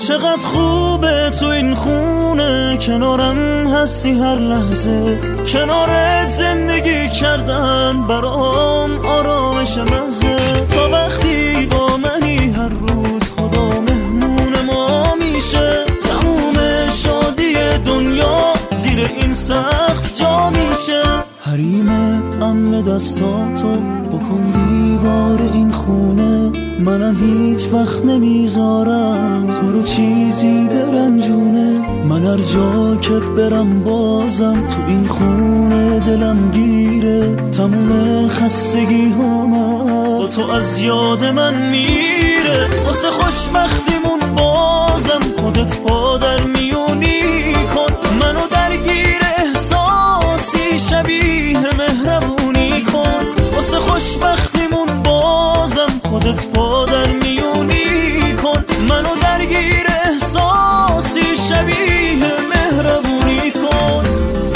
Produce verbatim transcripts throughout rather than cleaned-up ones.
چقدر خوبه تو این خونه، کنارم هستی هر لحظه، کنارت زندگی کردن برام آرامش محضه. تا وقتی با منی هر روز خدا مهمون ما میشه، تموم شادی دنیا زیر این سقف جا میشه. حریم امن دستاتو بکن دیوار این خونه، منم هیچ وقت نمیذارم تو رو چیزی برنجونه. من هر جا که برم بازم تو این خونه دلم گیره، تموم خستگی ها با تو از یاد من میره. واسه خوشبختیمون بازم خودت پا در میونی کن، منو درگیر احساسی شبیه مهربونی کن. واسه خوشبختیمون بازم خودت پا در میونی کن، منو درگیر احساسی شبیه مهربونی کن.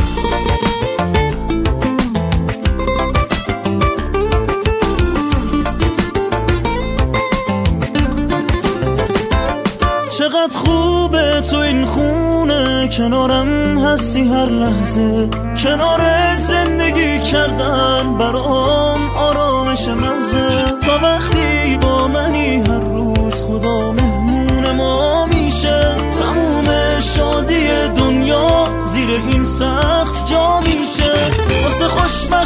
چقدر خوبه تو این خونه، کنارم هستی هر لحظه، کنارت زندگی کردن برام آرامش محضه. تا وقتی با منی هر روز خدا مهمون ما میشه، تموم شادی دنیا زیر این سقف جا میشه. واسه خوشبخت